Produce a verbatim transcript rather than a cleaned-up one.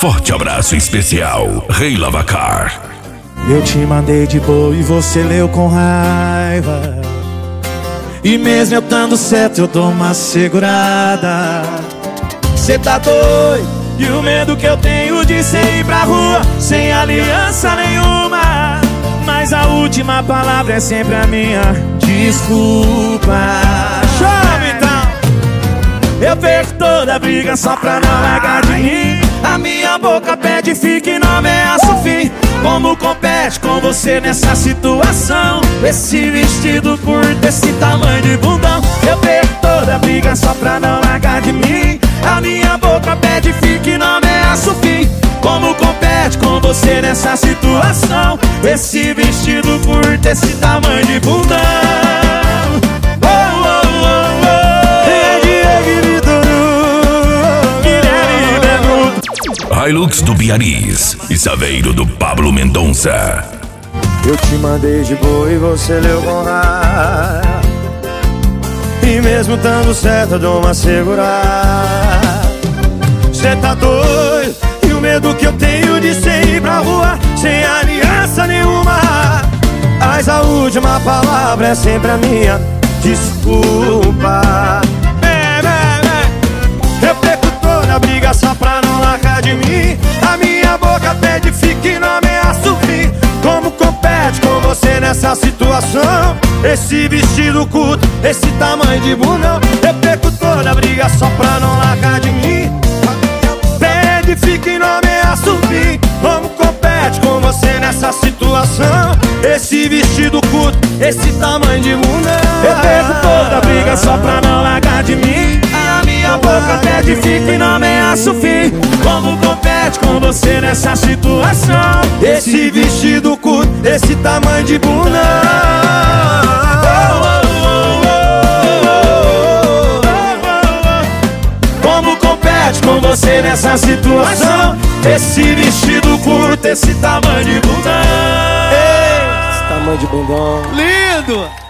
Forte abraço especial, Rei Lavacar. Eu te mandei de boa e você leu com raiva. E mesmo eu tando certo eu dou uma segurada. Cê tá doido? E o medo que eu tenho de cê ir pra rua sem aliança nenhuma. Mas a última palavra é sempre a minha desculpa. Chama então. Eu perco toda a briga só pra não largar de mim. A minha boca pede fique e não ameaça o fim. Como compete com você nessa situação? Esse vestido curto, esse tamanho de bundão. Eu perco toda a briga só pra não largar de mim. A minha boca pede fique e não ameaça o fim. Como compete com você nessa situação? Esse vestido curto, esse tamanho de bundão. Oh, oh, oh, oh. É Diego Vitor, Hilux do Biariz e Saveiro do Pablo Mendonça. eu te mandei de boa e você leu com raiva. E mesmo dando certo eu dou uma segurada. Cê tá doido? E o medo que eu tenho de cê ir pra rua sem aliança nenhuma. Mas a última palavra é sempre a minha desculpa. É, é, é. Eu perco toda a briga só pra não largar de mim. A minha boca pede fique e não ameaça o fim. Como compete com você nessa situação? Esse vestido curto, esse tamanho de bundão. Eu perco toda a briga só pra não largar de mim. Pede fique e não ameaça o fim. Como compete com você nessa situação? Esse vestido curto, esse tamanho de bundão. Eu perco toda a briga só pra não largar de mim. A minha boca pede fique e não ameaça o fim. Como compete com você nessa situação? Esse vestido curto, esse tamanho de bundão. Como compete com você nessa situação? Esse vestido curto, esse tamanho de bundão. Esse tamanho de bundão. Lindo!